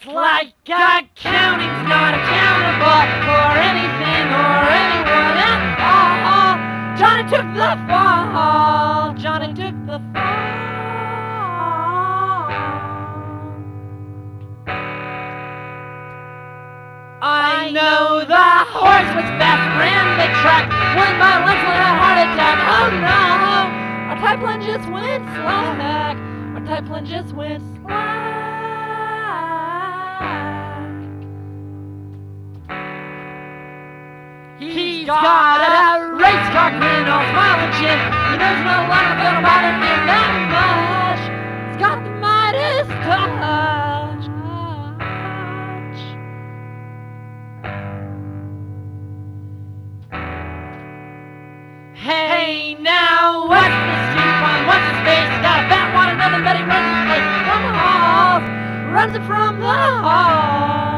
like accounting's not accountable for anything or anyone at all. Johnny took the fall. Johnny took the fall. I know the horse was fast, ran the track, won by lunch with a heart attack. Oh no, our pipeline just went slack. Our pipeline just went slack. He's got a race car grin, all smile and chin. He knows no longer gonna bother him that much. He's got the Midas touch. Hey now, what's this steam on? What's his face? Got a bat, want another, but he runs his place from the halls. Runs it from the halls.